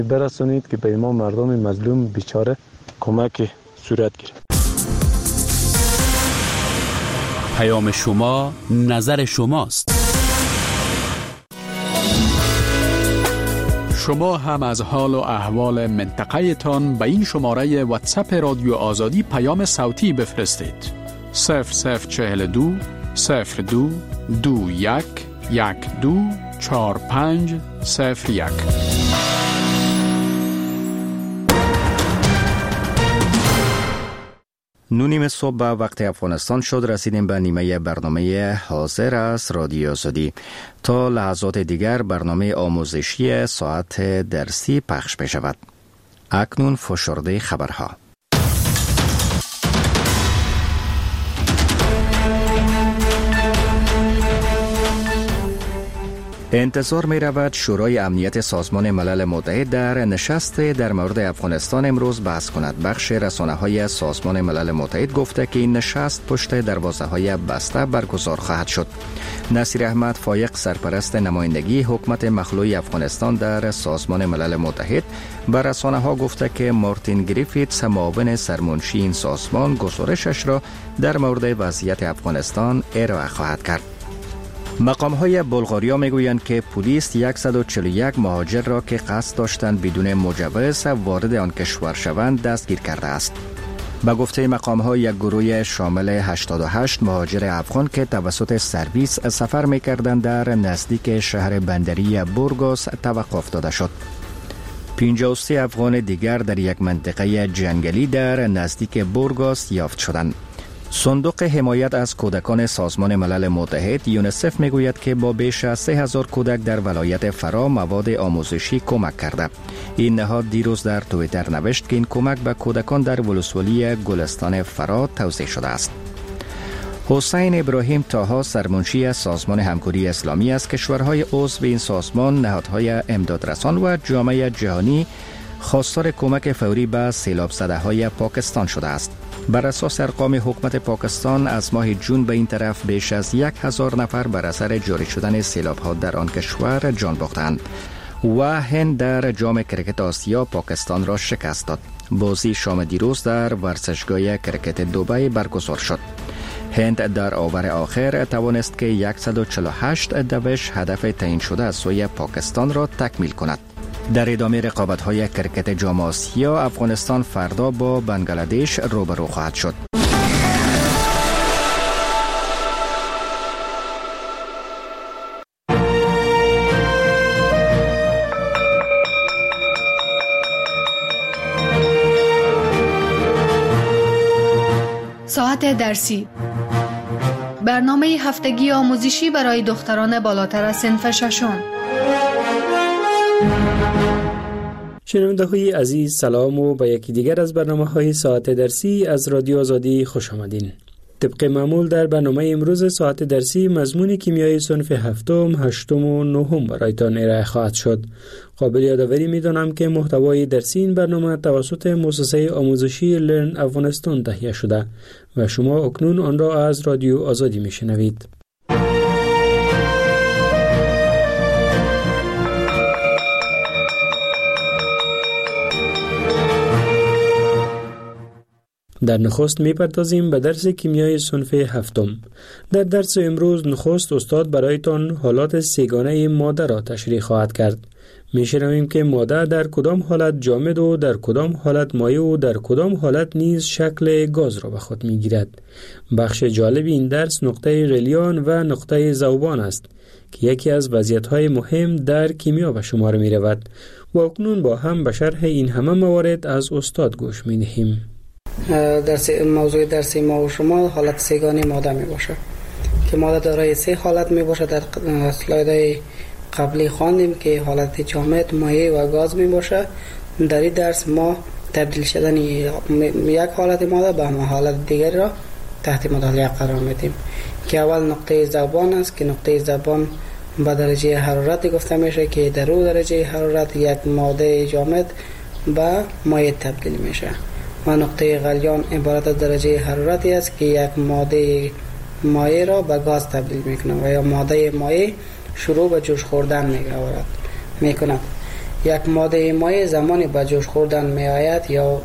برسونید که به ما مردم مظلوم بیچاره کمک صورت گیرد. پیام شما، نظر شماست. شما هم از حال و احوال منطقه تان به این شماره واتساپ رادیو آزادی پیام صوتی بفرستید. 0042 02 21 12 45 01. نونیم صبح به وقت افغانستان شد. رسیدیم به نیمه برنامه حاضر است رادیو آزادی. تا لحظات دیگر برنامه آموزشی ساعت درسی پخش بشود. اکنون فشرده خبرها. انتظار می رود شورای امنیت سازمان ملل متحد در نشست در مورد افغانستان امروز بحث کند. بخش رسانه های سازمان ملل متحد گفته که این نشست پشت دروازه های بسته برگزار خواهد شد. نصیر احمد فایق، سرپرست نمایندگی حکومت مخلوع افغانستان در سازمان ملل متحد، به رسانه ها گفته که مارتین گریفیتس، معاون سرمنشی این سازمان، گزارشش را در مورد وضعیت افغانستان ارائه خواهد کرد. مقام‌های بلغاریا میگویند که پلیس 141 مهاجر را که قصد داشتند بدون مجوز وارد آن کشور شوند دستگیر کرده است. به گفته مقام‌ها یک گروه شامل 88 مهاجر افغان که توسط سرویس سفر می‌کردند در نزدیک شهر بندری بورگاس توقف داده شد. 53 افغان دیگر در یک منطقه جنگلی در نزدیک بورگاس یافت شدند. صندوق حمایت از کودکان سازمان ملل متحد یونیسف میگوید که با بیش از 3000 کودک در ولایت فرا مواد آموزشی کمک کرده. این نهاد دیروز در توییتر نوشت که این کمک به کودکان در ولسوالی گلستان فرا توزیع شده است. حسین ابراهیم طاها، سرمنشی سازمان همکاری اسلامی از کشورهای عضو این سازمان، نهادهای امدادرسان و جامعه جهانی خواستار کمک فوری به سیلاب زده های پاکستان شده است. بر اساس ارقام حکومت پاکستان از ماه جون به این طرف بیش از 1000 نفر بر اثر جاری شدن سیلاب ها در آن کشور جان باختند و هند در جام کرکت آسیا پاکستان را شکست داد. بازی شام دیروز در ورزشگاه کرکت دبی برگزار شد. هند در اوور آخر توانست که 148 دوش هدف تعیین شده از سوی پاکستان را تکمیل کند. در ادامه رقابت‌های کرکت جام آسیا، افغانستان فردا با بنگلادش روبرو خواهد شد. ساعت درسی، برنامه هفتگی آموزشی برای دختران بالاتر از صنف ششم. شنونده‌های عزیز، سلام و به یکی دیگر از برنامه‌های ساعت درسی از رادیو آزادی خوش آمدین. طبق معمول در برنامه امروز ساعت درسی مضمون کیمیای صنف هفتم، هشتم و نهم برایتان ارائه خواهد شد. قابل یادآوری می‌دانم که محتوای درسی این برنامه توسط مؤسسه آموزشی لرن افغانستان تهیه شده و شما اکنون آن را از رادیو آزادی می‌شنوید. در نخست می‌پردازیم به درس کیمیای صنف هفتم. در درس امروز نخست استاد برایتان حالات سه‌گانه ماده را تشریح خواهد کرد. می‌شنویم که ماده در کدام حالت جامد و در کدام حالت مایع و در کدام حالت نیز شکل گاز را به خود می‌گیرد. بخش جالب این درس نقطه غلیان و نقطه ذوبان است که یکی از وضعیت‌های مهم در کیمیا به شمار می‌رود. و اکنون با هم به شرح این همه موارد از استاد گوش می‌دهیم. موضوع درسی ما و شما حالت سه‌گانه ماده می باشه که ماده دارای 3 حالت می باشه. در اسلایدهای قبلی خواندیم که حالت جامد، مایع و گاز می باشه. در این درس ما تبدیل شدن یک حالت ماده به حالت دیگر را تحت مطالعه قرار میدیم که اول نقطه ذوبان است که نقطه ذوبان به درجه حرارت گفته میشه که در اون درجه حرارت یک ماده جامد به مایع تبدیل میشه. و نقطه غلیان عبارت از درجه حرارتی است که یک ماده مایع را به گاز تبدیل میکنه و یا ماده مایع شروع به جوش خوردن میکند. یک ماده مایع زمانی به جوش خوردن می آید یا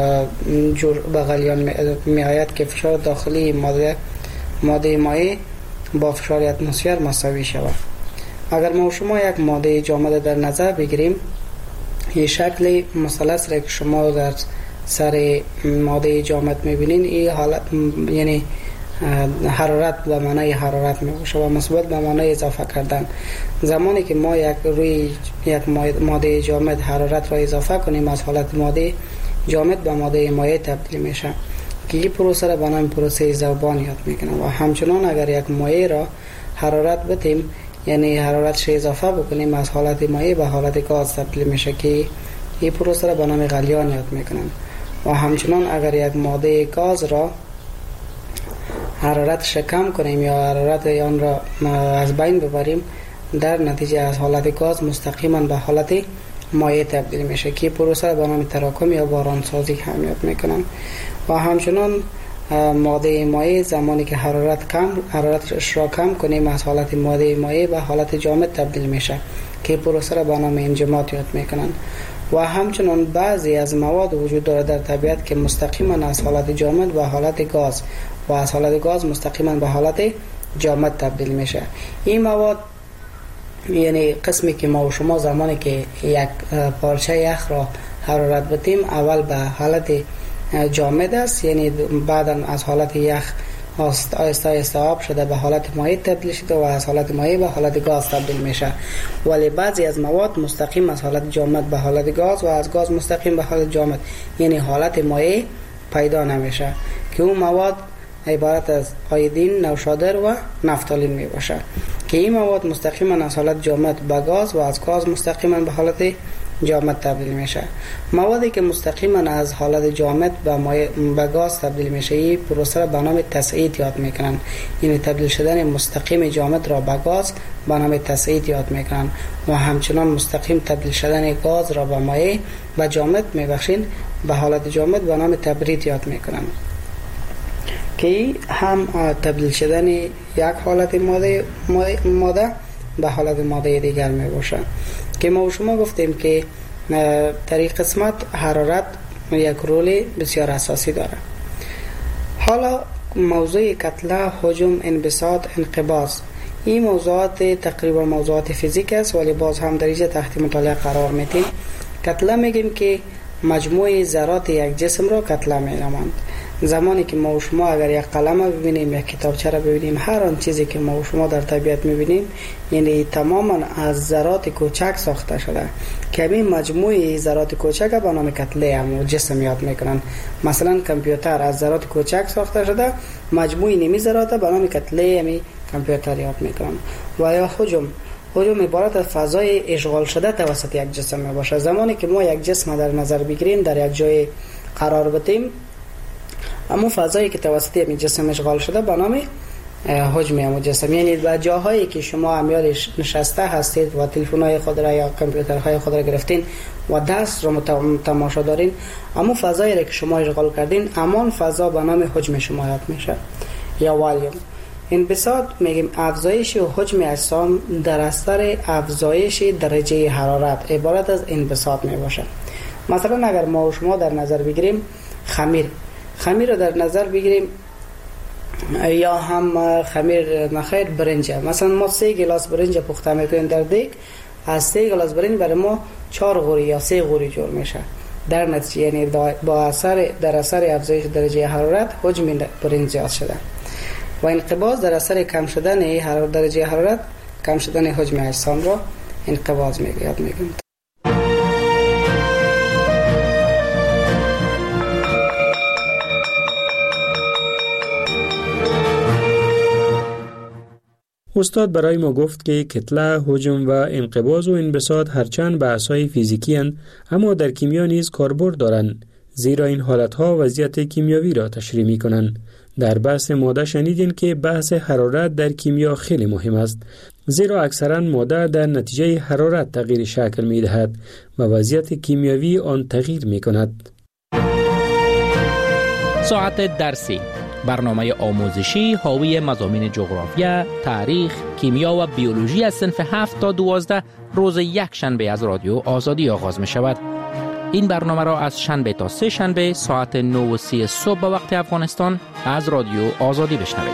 به غلیان می آید که فشار داخلی ماده مایع با فشار اتمسفر مساوی شود. اگر ما شما یک ماده جامد در نظر بگیریم، این شکل مثلث را که شما در سر ماده جامد میبینین، این حالت یعنی حرارت به معنای حرارت میباشه و مثبت به معنای اضافه کردن. زمانی که ما روی یک ماده جامد حرارت را اضافه کنیم، از حالت ماده جامد به ماده مایع تبدیل میشه که این پروسه را به نام پروسه ذوبان یاد میکنه. و همچنان اگر یک مایع را حرارت بدیم، یعنی حرارتش اضافه بکنیم، از حالت مایع به حالت گاز تبدیل میشه که این پروسه را به نام غلیان یاد میکنن. و همچنان اگر یک ماده گاز را حرارتش کم کنیم یا حرارت آن را از بین ببریم، در نتیجه از حالت گاز مستقیما به حالت مایع تبدیل میشه که پروسه را به نام تراکم یا بارانسازی هم یاد میکنن. و همچنان ماده مایع زمانی که حرارتش را کم کنیم، از حالت ماده مایع به حالت جامد تبدیل میشه که پروسه را به نام انجماد یاد میکنن. و همچنان بعضی از مواد وجود داره در طبیعت که مستقیما از حالت جامد به حالت گاز و از حالت گاز مستقیما به حالت جامد تبدیل میشه. این مواد یعنی قسمی که ما و شما زمانی که یک پارچه یخ را حرارت بدیم، اول به حالت جامد است، یعنی بعدا از حالت یخ آهسته آهسته آب شده به حالت مایع تبدیل شده و از حالت مایع به حالت گاز تبدیل میشه. ولی بعضی از مواد مستقیم از حالت جامد به حالت گاز و از گاز مستقیم به حالت جامد، یعنی حالت مایع پیدا نمیشه که اون مواد عبارت از آیودین، نوشادر و نفتالین می باشه که این مواد مستقیما از حالت جامد به گاز و از گاز مستقیما به حالت جامد تبدیل میشه. موادی که مستقیما از حالت جامد به گاز تبدیل میشه، این پروسه را به نام تصعید یاد میکنن، یعنی تبدیل شدن مستقیم جامد را به گاز به نام تصعید یاد میکنن. و همچنان مستقیم تبدیل شدن گاز را به مایع و جامد میبخشین به حالت جامد به نام تبرید یاد میکنن که هم تبدیل شدن یک حالت ماده به حالت ماده دیگر می باشه. که ما و شما گفتیم که در این قسمت حرارت یک رول بسیار اساسی داره. حالا موضوع کتله، حجم، انبساط، انقباض، این موضوعات تقریبا موضوعات فیزیک است ولی باز هم در اینجا تحت مطالعه قرار میدیم. کتله میگیم که مجموع ذرات یک جسم را کتله می‌نامند. زمانی که ما و شما اگر یک قلم ببینیم، یک کتابچه را ببینیم، هر آن چیزی که ما و شما در طبیعت می‌بینیم یعنی تماما از ذرات کوچک ساخته شده که همین مجموعه ذرات کوچک به نام کتله هم جسم یاد میکنن. مثلا کامپیوتر از ذرات کوچک ساخته شده، مجموعه نیمی ذرات به نام کتله همی کامپیوتر یاد میکنن. و یا حجم عبارت از فضای اشغال شده توسط یک جسم می باشه. زمانی که ما یک جسم در نظر بگیریم، در یک جای قرار بدیم، اما فضایی که توسط این جسم اشغال شده به نام حجم همون جسم، یعنی به جاهایی که شما امیال نشسته هستید و تلفن‌های خود را یا کامپیوترهای خود را گرفتین و دست را تماشا دارین، اما فضایی را که شما اشغال کردین، همان فضا به نام حجم شما یاد میشه یا والیوم. انبساط میگیم افزایش و حجم اجسام در اثر افزایش درجه حرارت عبارت از انبساط می باشه. مثلا اگر ما و شما در نظر بگیریم خمیر رو در نظر بگیریم، یا هم خمیر نخیر برنج، مثلا ما 3 گلاس برنج پخته میکنیم در دیگ، از 3 گلاس برنج برای ما 4 غوری یا 3 غوری جور میشه. در نتیجه یعنی در اثر افزایش درجه حرارت حجم برنج زیاد شده. و انقباض در اثر کم شدن درجه حرارت کم شدن حجم اجسام را انقباض یاد میگیم. استاد برای ما گفت که کتله، حجم و انقباض و انبساط هرچند بحث‌های فیزیکی اند، اما در کیمیا نیز کاربرد دارند، زیرا این حالتها وضعیت کیمیاوی را تشریح می‌کنند. در بحث ماده شنیدین که بحث حرارت در کیمیا خیلی مهم است، زیرا اکثرا ماده در نتیجه حرارت تغییر شکل می‌دهد و وضعیت کیمیاوی آن تغییر می‌کند. ساعت درسی برنامه آموزشی حاوی مضامین جغرافیا، تاریخ، کیمیا و بیولوژی از صنف 7 تا 12 روز یک شنبه از رادیو آزادی آغاز می شود. این برنامه را از شنبه تا سه شنبه ساعت 9:30 صبح به وقت افغانستان از رادیو آزادی بشنوید.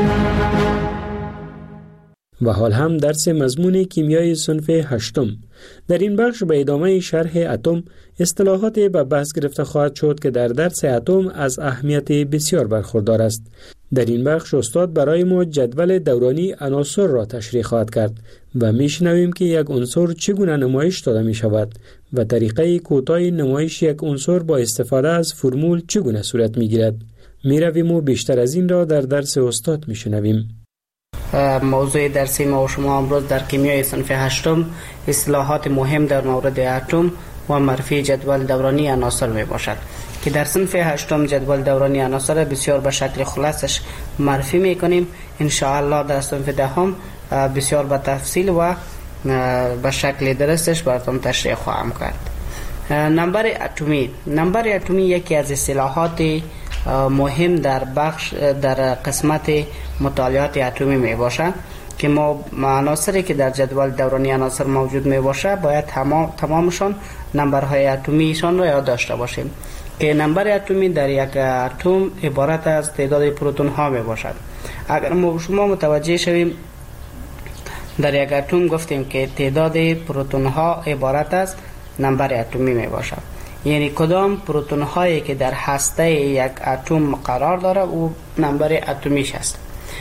و حال هم درس مضمون کیمیای صنف 8. در این بخش به ادامه شرح اتم اصطلاحات به بحث گرفته خواهد شد که در درس اتم از اهمیت بسیار برخوردار است. در این بخش استاد برای ما جدول دورانی عناصر را تشریح خواهد کرد و میشنویم که یک عنصر چگونه نمایش داده می شود و طریقه کوتاه نمایش یک عنصر با استفاده از فرمول چگونه صورت می گیرد. می رویم و بیشتر از این را در درس استاد می شنویم. موضوع درسی ما و شما امروز در کیمیای صنف 8 اصطلاحات مهم در مورد اتم و معرفی جدول دورانی عناصر می باشد که در صنف 8 جدول دورانی عناصر بسیار به شکل خلاصش معرفی می کنیم. ان شاء الله در صنف 10 بسیار به تفصیل و به شکل درستش براتون تشریح خواهم کرد. نمبر اتمی یکی از اصطلاحات مهم در قسمت مطالعات اتمی می باشد که ما عناصری که در جدول دورانی عناصر موجود می باشه باید تمامشان نمبرهای اتمیشان را یاد داشته باشیم که نمبر اتمی در یک اتم عبارت از تعداد پروتون ها می باشد. اگر ما شما متوجه شویم در یک اتم گفتیم که تعداد پروتون ها عبارت از نمبر اتمی می باشد، یعنی کدام پروتون هایی که در هسته یک اتم قرار داره او نمبر اتمیش است.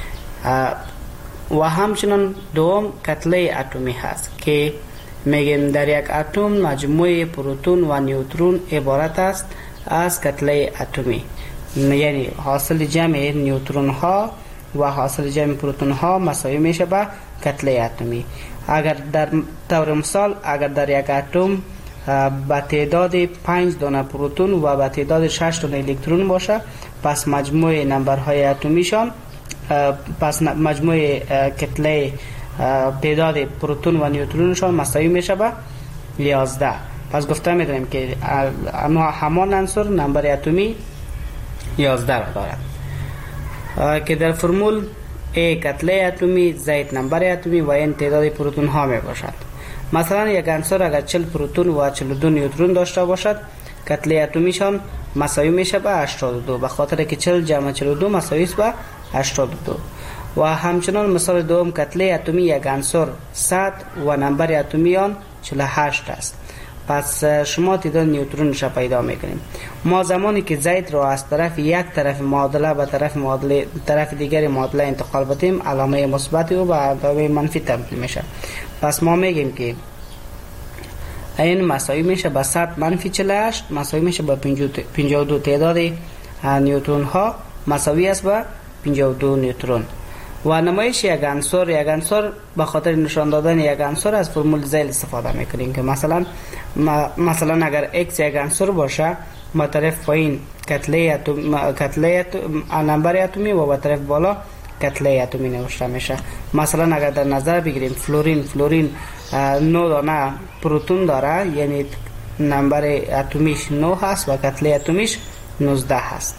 و همچنین دوم کتله اتمی هست که میگیم در یک اتم مجموعه پروتون و نیوترون عبارت است از کتله اتمی، یعنی حاصل جمع نیوترون ها و حاصل جمع پروتون ها مساوی میشه به کتله اتمی. اگر در طور مثال اگر در یک اتم با تعداد 5 دانه پروتون و با تعداد 6 دانه الکترون باشه، پس مجموع نمبرهای اتمیشان مجموع کتله تعداد پروتون و نیوترونشان مساوی میشه به 11. پس گفته میدونیم که همان عنصر نمبر اتمی 11 را دارد که در فرمول A کتله اتمی، Z نمبر اتمی و N تعداد پروتون ها می باشد. مثلا یک عنصر اگر 40 پروتون و 42 نیوترون داشته باشد، کتله اتمیشان مساوی میشه به 82 به خاطر که 40 جمع 42 مساوی است به 82. و همچنان مثال دوم کتله اتمی یک عنصر 100 و نمبر اتمی آن 48 است. پس شما تعداد نیوترونش را پیدا میکنیم. ما زمانی که زید را از طرف یک طرف معادله به طرف دیگر معادله انتقال بدیم، علامه مثبت و به علامه منفی تبدیل میشه. پس ما میگیم که این مساوی میشه به 100 منفی 48 مساوی میشه به 52. تعداد نیوترون ها مساوی است به 52 نیوترون. و نمایش یک عنصر به خاطر نشان دادن یک عنصر از فرمول زیل استفاده میکنیم که مثلا اگر x یک عنصر باشه، با طرف پایین کتله نمبر اتمی و با طرف بالا کتله اتمی نوشته میشه. مثلا اگر در نظر بگیریم فلورین 9 دانه پروتون داره، یعنی نمبر اتمیش 9 هست و کتله اتمیش 19 هست.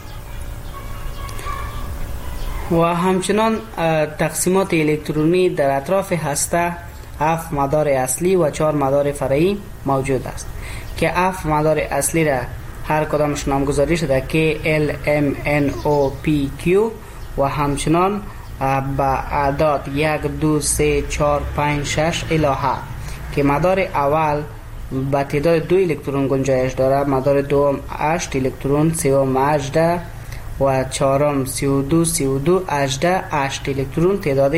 و همچنان تقسیمات الکترونی در اطراف هسته 7 مدار اصلی و 4 مدار فرعی موجود است که 7 مدار اصلی را هر کدامش نامگذاری شده که L M N O P Q و همچنان با اعداد 1 2 3 4 5 6 الهه که مدار اول با تعداد 2 الکترون گنجایش داره، مدار دوم 8 الکترون، سوم 18 و چهارم 32 18 8 الکترون تعداد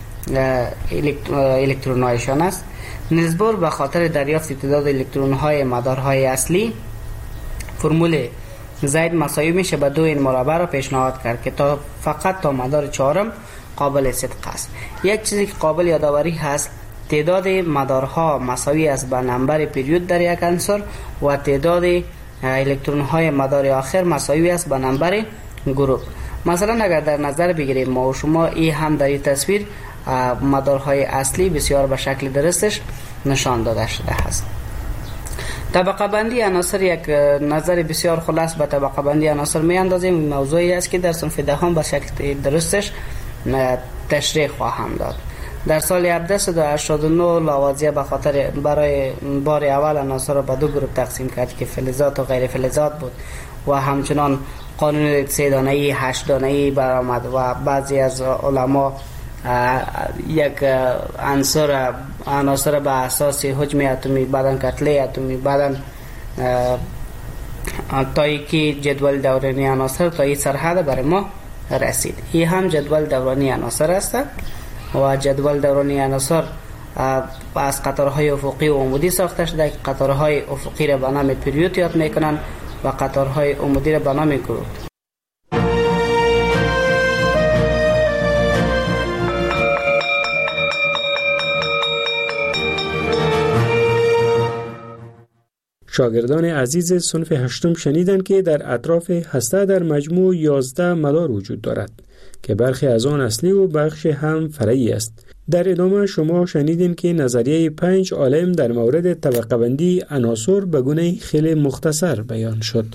الکترون هایشان است. نسبت به خاطر دریافت تعداد الکترون های مدارهای اصلی، فرمول زید مساوی میشه به 2 n مربع را پیشنهاد کرد که فقط تا مدار چهارم قابل صدق است. یک چیزی که قابل یادآوری هست، تعداد مدارها مساوی است به نمبر پریود در یک عنصر و تعداد الکترون های مدار آخر مساوی است به نمبر گروه. مثلا اگر در نظر بگیریم ما و شما این هم در این تصویر مدارهای اصلی بسیار به شکل درستش نشان داده شده است. طبقه بندی عناصر یک نظر بسیار خلاص به طبقه بندی عناصر می اندازیم. موضوعی است که در صنف دهم به شکل درستش تشریح خواهم داد. در سال 1389 لاوازیه به خاطر برای بار اول عناصر را به دو گروه تقسیم کرد که فلزات و غیر فلزات بود و همچنان قانون 3 دانه‌ای 8 دانه‌ای برآمد و بعضی از علما یک عناصر به اساس حجم اتمی، بعدن کتله اتمی، بعدن تا که جدول دورانی عناصر تا این سرحد برای ما رسید. این هم جدول دورانی عناصر است و جدول دورانی عناصر از قطارهای افقی و عمودی ساخته شده که قطارهای افقی را به نام پریود یاد میکنن و قطارهای عمودی را به نام گروه. شاگردان عزیز صنف هشتم شنیدند که در اطراف هسته در مجموع 11 مدار وجود دارد که برخی از آن اصلی و بخش هم فرعی است. در ادامه شما شنیدین که نظریه 5 عالم در مورد طبقه بندی عناصر به گونه خیلی مختصر بیان شد.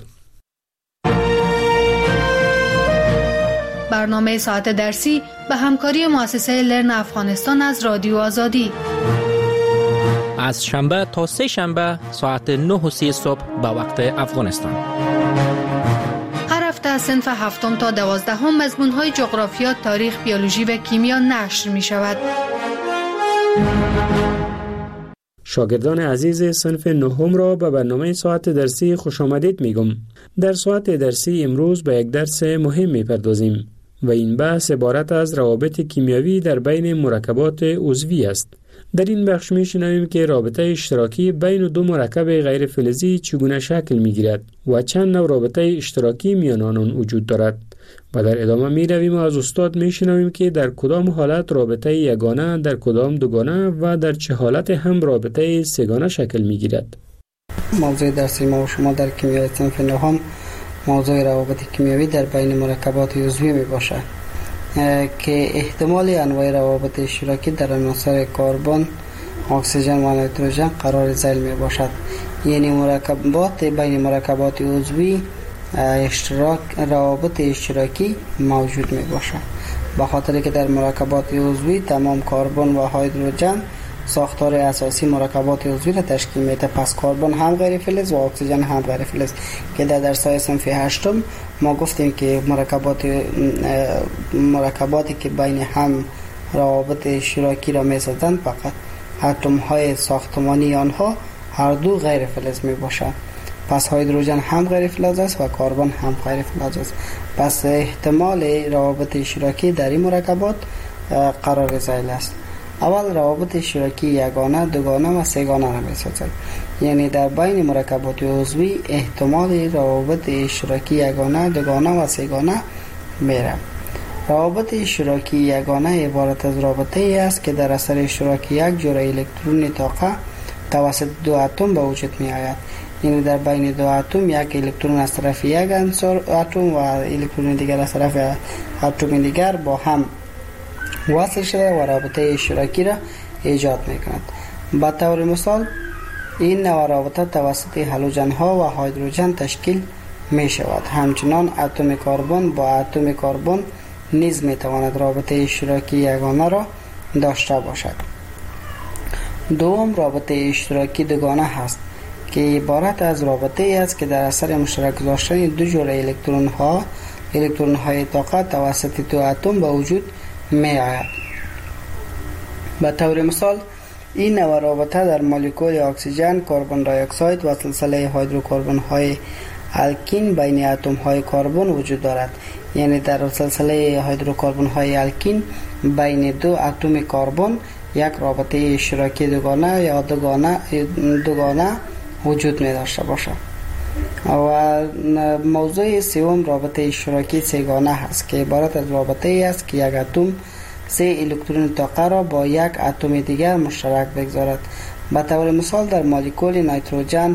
برنامه ساعت درسی به همکاری مؤسسه لرن افغانستان از رادیو آزادی از شنبه تا سه شنبه ساعت 9:30 صبح به وقت افغانستان. هر هفته از صنف هفتم تا 12 مضمون‌های جغرافیا، تاریخ، بیولوژی و کیمیا نشر می شود. شاگردان عزیز صنف نهم را به برنامه ساعت درسی خوش آمدید میگم. در ساعت درسی امروز به یک درس مهم میپردازیم و این بحث عبارت از روابط کیمیایی در بین مرکبات عضوی است. در این بخش میشنویم که رابطه اشتراکی بین دو مرکب غیر فلزی چگونه شکل میگیرد و چند نوع رابطه اشتراکی میان آنان وجود دارد و در ادامه میرویم و از استاد میشنویم که در کدام حالت رابطه یگانه، در کدام دوگانه و در چه حالت هم رابطه سه‌گانه شکل میگیرد. موضوع درسی ما و شما در کیمیای صنف نهم موضوع روابط کیمیایی در بین مرکبات عضوی می باشد که احتمال انواع روابط اشتراکی در عناصر کربن، اکسیژن و نیتروژن قرار ذیل می باشد. یعنی مرکبات بین مرکبات عضوی روابط اشتراکی موجود می باشد. به خاطر که در مرکبات عضوی تمام کربن و هیدروژن ساختار اساسی مرکبات عضوی را تشکیل میده. پس کربن هم غیر فلز و اکسیژن هم غیر فلز که در درس‌های صنف هشتم ما گفتیم که مرکباتی که بین هم روابط اشتراکی را میسازند فقط اتم های ساختمانی آنها هر دو غیر فلز می باشند. پس هیدروژن هم غیر فلز است و کربن هم غیر فلز است. پس احتمال روابط اشتراکی در این مرکبات قرار ذیل است. اول روابط اشتراکی یگانه، دوگانه و سه‌گانه را می‌سازد. یعنی در بین مرکبات عضوی احتمال روابط اشتراکی یگانه، دوگانه و سه‌گانه میره. روابط اشتراکی یگانه عبارت از رابطه ای است که در اثر اشتراک یک جرعه الکترون طاقه توسط دو اتم به وجود می آید. یعنی در بین دو اتم یک الکترون از طرف یک اتم و الکترون دیگر از طرف اتم دیگر با هم وصل شده و رابطه اشتراکی را ایجاد میکند. به طور مثال این نوع رابطه توسط هالوژن ها و هیدروژن تشکیل می شود. همچنان اتم کربن با اتم کربن نیز می تواند رابطه اشتراکی یگانه را داشته باشد. دوم رابطه اشتراکی دوگانه هست که عبارت از رابطه ای است که در اثر مشترک گذاشتن دو جرعه الکترون های طاقه توسط دو اتم به وجود می آید. به طور مثال این نوع رابطه در مولکول اکسیژن، کربن دی اکساید و سلسله هیدروکربن های الکین بین اتم های کربن وجود دارد. یعنی در سلسله هیدروکربن های الکین بین دو اتم کربن یک رابطه اشتراکی دوگانه یا دوگانه وجود می داشته باشد. و موضوع سوم رابطه اشتراکی سه‌گانه هست که عبارت از رابطه ای است که یک اتم 3 الکترون طاقه را با یک اتم دیگر مشترک بگذارد. به طور مثال در مولکول نیتروژن،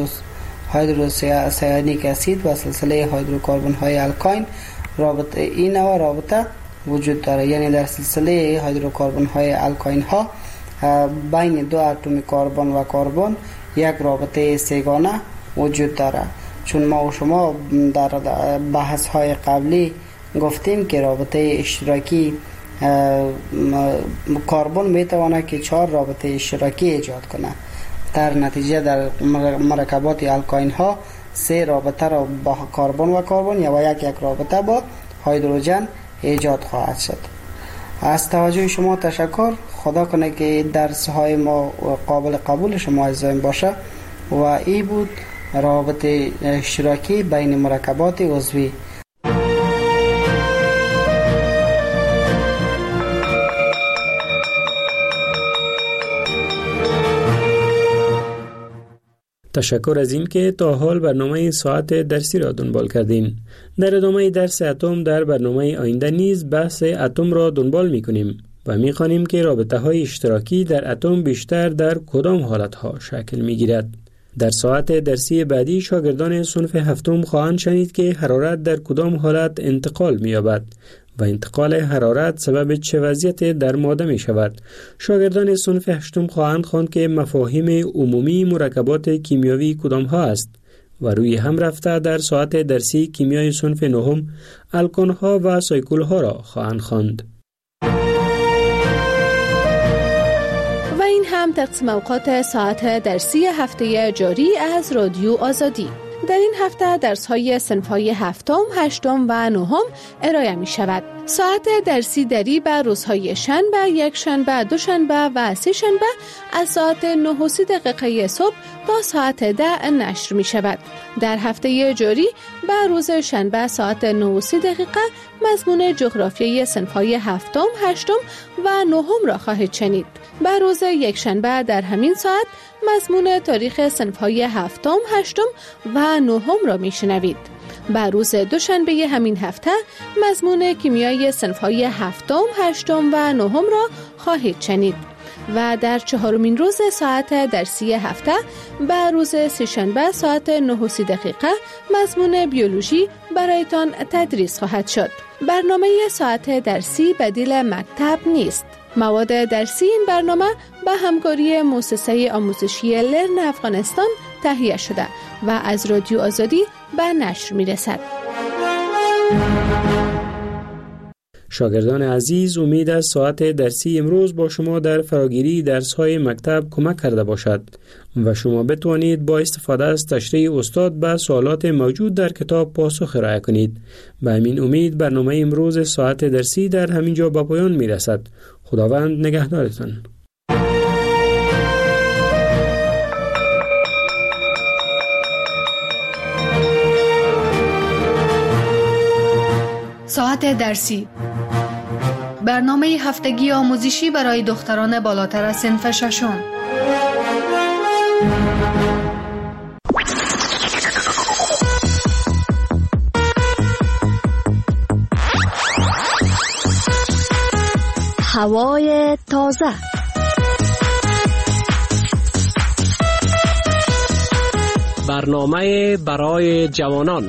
هیدروسیانیک اسید و سلسله هیدروکربن های الکاین رابطه این نوع رابطه وجود دارد. یعنی در سلسله هیدروکربن های الکاین ها بین دو اتم کربن و کربن یک رابطه سه‌گانه وجود داره. چون ما و شما در بحث های قبلی گفتیم که رابطه اشتراکی کربن میتونه که 4 رابطه اشتراکی ایجاد کنه. در نتیجه در مرکبات الکاین ها 3 رابطه را با کربن و کربن یا یک رابطه با هیدروژن ایجاد خواهد شد. از توجه شما تشکر. خدا کنه که درس های ما قابل قبول شما عزیزان باشه. و این بود رابطه اشتراکی بین مرکبات عضوی. تشکر از این که تا حال برنامه ساعت درسی را دنبال کردین. در ادامه درس اتم در برنامه آینده نیز بحث اتم را دنبال می کنیم و می خوانیم که رابطه های اشتراکی در اتم بیشتر در کدام حالت ها شکل می گیرد. در ساعت درسی بعدی شاگردان صنف هفتم خواهند شنید که حرارت در کدام حالت انتقال می یابد و انتقال حرارت سبب چه وضعیت در ماده می شود. شاگردان صنف هشتم خواهند خواند که مفاهیم عمومی مرکبات کیمیاوی کدام ها است و روی هم رفته در ساعت درسی کیمیای صنف نهم الکان ها و سایکل ها را خواهند خواند. و این هم تقسیم اوقات ساعت درسی هفته جاری از رادیو آزادی. در این هفته درس‌های صنف‌های هفتم، هشتم و نهم ارائه می‌شود. ساعت درسی دری به روزهای شنبه، یک شنبه، دوشنبه و سه شنبه از ساعت 9:30 صبح تا ساعت 10 نشر می‌شود. در هفته جاری به روز شنبه ساعت 9:30 مضمون جغرافیای صنف‌های هفتم، هشتم و نهم را خواهید شنید. به روز یک شنبه در همین ساعت مضمون تاریخ صنف‌های هفتم، هشتم و نهم را میشنوید. به روز دوشنبه همین هفته مضمون کیمیای صنف‌های هفتم، هشتم و نهم را خواهید شنید. و در چهارمین روز ساعت درسی هفته به روز سه‌شنبه ساعت 9:30 مضمون بیولوژی برایتان تدریس خواهد شد. برنامه ساعت درسی بدیل مکتب نیست. مواد درسی این برنامه به همکاری مؤسسه آموزشی لرن افغانستان تهیه شده و از رادیو آزادی به نشر می‌رسد. شاگردان عزیز، امید از ساعت درسی امروز با شما در فراگیری درس‌های مکتب کمک کرده باشد و شما بتوانید با استفاده از تشریح استاد به سوالات موجود در کتاب پاسخ ارائه کنید. به همین امید برنامه امروز ساعت درسی در همین جا به پایان می‌رسد. خداوند نگهدارتان. ساعت درسی، برنامه هفتگی آموزشی برای دختران بالاتر از صنف ششم. هوای تازه، برنامه برای جوانان،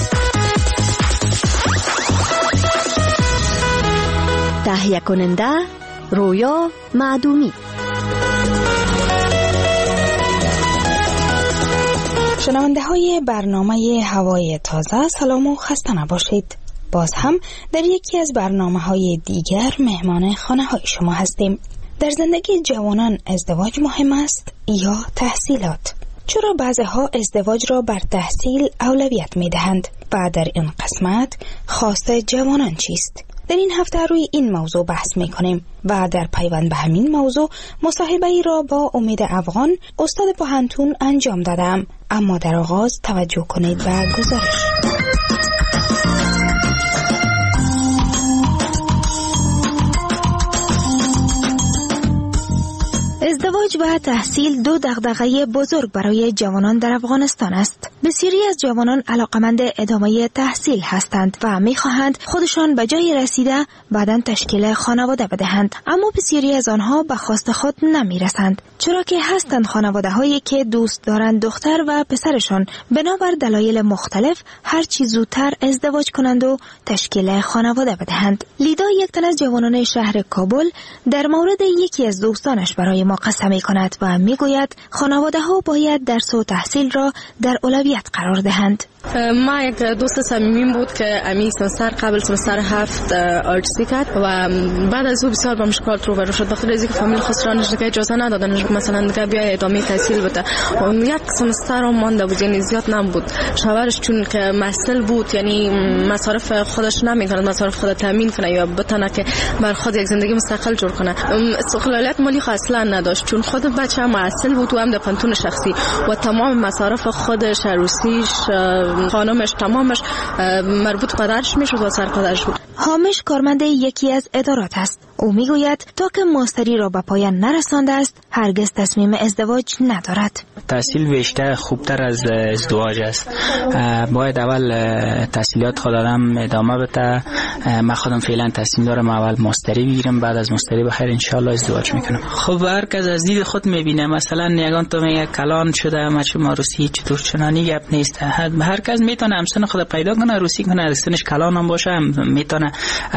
تهیه کننده رویا معدومی. شنونده های برنامه هوای تازه، سلام و خسته نباشید. باز هم در یکی از برنامه های دیگر مهمان خانه های شما هستیم. در زندگی جوانان ازدواج مهم است یا تحصیلات؟ چرا بعضی‌ها ازدواج را بر تحصیل اولویت می دهند و در این قسمت خواست جوانان چیست؟ در این هفته روی این موضوع بحث می کنیم و در پیوند به همین موضوع مصاحبه ای را با امید افغان استاد پوهنتون انجام دادم. اما در آغاز توجه کنید و گزارش. ازدواج و تحصیل دو دغدغه بزرگ برای جوانان در افغانستان است. بسیاری از جوانان علاقمند ادامه تحصیل هستند و می‌خواهند خودشان به جای رسیده بعداً تشکیل خانواده بدهند، اما بسیاری از آنها به خواست خود نمی‌رسند، چرا که هستند خانواده‌هایی که دوست دارند دختر و پسرشان بنابر دلایل مختلف هر چی زودتر ازدواج کنند و تشکیل خانواده بدهند. لیدا، یک تن از جوانان شهر کابل، در مورد یکی از دوستانش برای ما قصه می‌کند و می‌گوید خانواده‌ها باید درس و تحصیل را در اولویت قرار دهند. ما یک دوست صمیمیم بود که امی سمستر قبل سمستر 7 آرتسی کرد و بعد از او بسیار با مشکلات روبرو شد، بخاطر از اینکه فامیل خسرانش دیگه اجازه ندادن مثلا دیگه بیا ادامه تحصیل بده. یک سمستر هم مانده بود، یعنی زیاد نبود. شوهرش چون که مسئول بود، یعنی مصارف خودش نمیکنه، مصارف خود تامین کنه یا بتونه که بر خود یک زندگی مستقل جور کنه. استقلالیت مالی اصلا نداشت، چون خود بچه مسئول بود و هم در پانتون شخصی و تمام مصارف خودش، عروسیش، خانمش، تمامش مربوط پدرش میشد و سر پدرش بود. حامش کارمند یکی از ادارات است. او میگوید تا که ماستری را به پایان نرسانده است هرگز تصمیم ازدواج ندارد. تحصیل بیشتر خوبتر از ازدواج است. باید اول تحصیلات خود آدم ادامه بده. من خودم فعلا تصمیم دارم اول ماستری بگیرم، بعد از ماستری بخیر انشالله ازدواج میکنم. خب هر کس از دید خود میبینه، مثلا یگان تو میگه کلان شده ما روسی چطور چنانی گپ نیست. هر کس میتونه همسن خود پیدا کنه، روسی کنه، سنش کلان هم باشه میتونه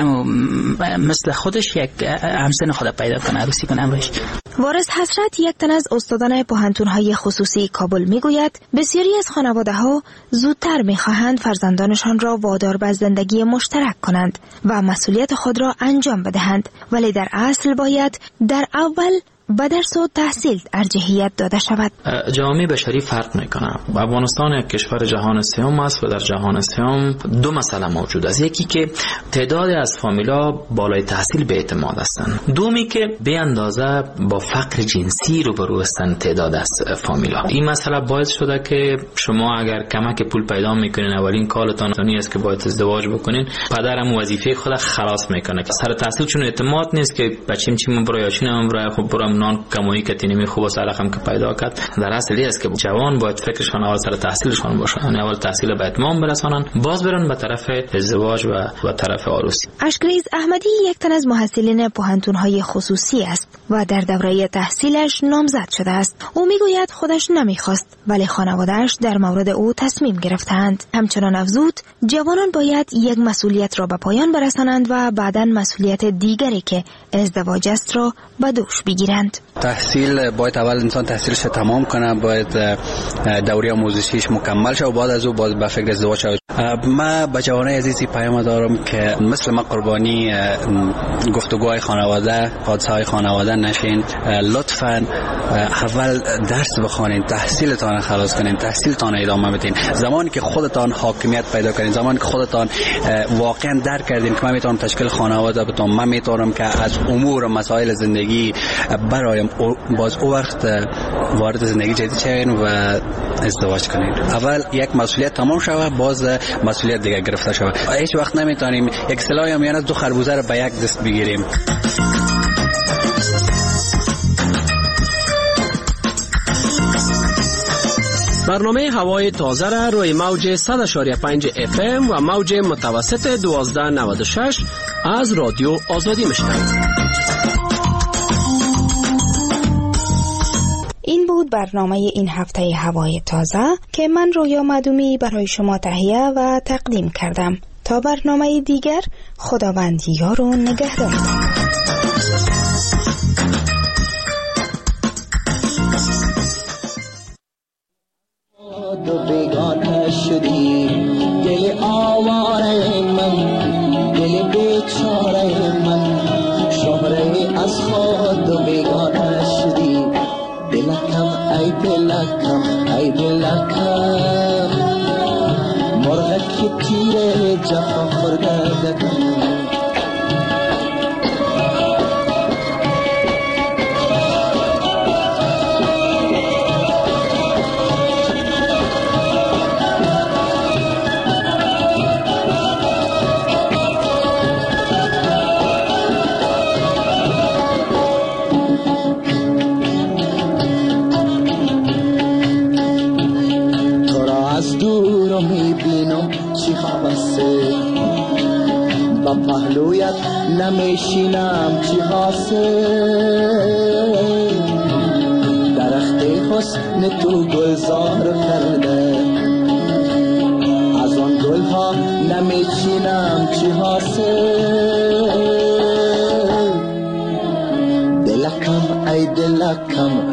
مثل خودش یک همسن خود پیدا کنه، روسی کنه امرش. وارث حسرت، یک تن از استادان پوهنتون‌های خصوصی کابل میگوید بسیاری از خانواده‌ها زودتر می‌خواهند فرزندانشان را وادار به زندگی مشترک کنند و مسئولیت خود را انجام بدهند، ولی در اصل باید در اول به درس و تحصیل ارجحیت داده شود. جامعه بشری فرق میکنه. افغانستان یک کشور جهان سوم است و در جهان سوم دو مسئله موجود است. یکی که تعداد از فامیلا بالای تحصیل به اعتماد هستند، دومی که به اندازه با فقر جنسی روبرو هستند تعداد از فامیلا. این مسئله باعث شده که شما اگر کمک پول پیدا میکنین، اولین کارتان این است که باید ازدواج بکنین. پدرم وظیفه خود خلاص میکنه که سر تحصیل چون اعتماد نیست که بچیم چی من برای چینم برای خب برام نان کمایی که تینمی خوب و سالخم که پیدا کرد. در اصلی است که جوان باید فکرشان اول سر تحصیلشان باشه، یعنی اول تحصیل به اتمام برسانن، باز برن به طرف ازدواج و طرف عروسی. اشکریز احمدی یک تن از محصلین پوهنتون‌های خصوصی است و در دوره تحصیلش نامزد شده است. او میگوید خودش نمیخواست ولی خانواده‌اش در مورد او تصمیم گرفتند. همچنان افزود جوانان باید یک مسئولیت را به پایان برسانند و بعداً مسئولیت دیگری که ازدواج است را به دوش بگیرند. تحصیل باید اول انسان تحصیلش تمام کنه، باید دوره آموزشیش مکمل شه و بعد از او باید به فکر ازدواج شود. ما به جوانای عزیزی پیام دارم که مثل ما قربانی گفتگوهای خانواده، حادثه های خانواده نشین. لطفاً اول درس بخوانید، تحصیلتان خلاص کنین، تحصیلتان ادامه بدین. زمانی که خودتان حاکمیت پیدا کنین، زمانی که خودتان واقعا درک کردین که من میتونم تشکیل خانواده بدم، من میتونم که از امور و مسائل زندگی برایم باز او وقت وارد زندگی جدید شوین و ازدواج کنین. اول یک مسئولیت تمام شود، باز مسئولیت دیگه گرفته شود. هیچ وقت نمیتونیم یک سلاح یا میان دو خربوزه رو به یک دست بگیریم. برنامه هوای تازه را روی موج 100.5 FM و موج متوسط 1296 از رادیو آزادی میشنوید. این بود برنامه این هفته هوای تازه که من رویا مدومی برای شما تهیه و تقدیم کردم. تا برنامه دیگر، خداوند یار و نگهدارتان. تو بیگانه شدی، دل آواره من، دل بیچاره من، شهره از خود بیگانه شدی. دلکم ای دلکم ای دلکم، مرغ که تیر جفا خورده دکم. از دور رو میبینم چی خبسه، با پهلویت نمیشینم چی حاصل، درخت حسن تو گلزار کرده، از آن گل ها نمیچینم چی حاصل، دلکم ای دلکم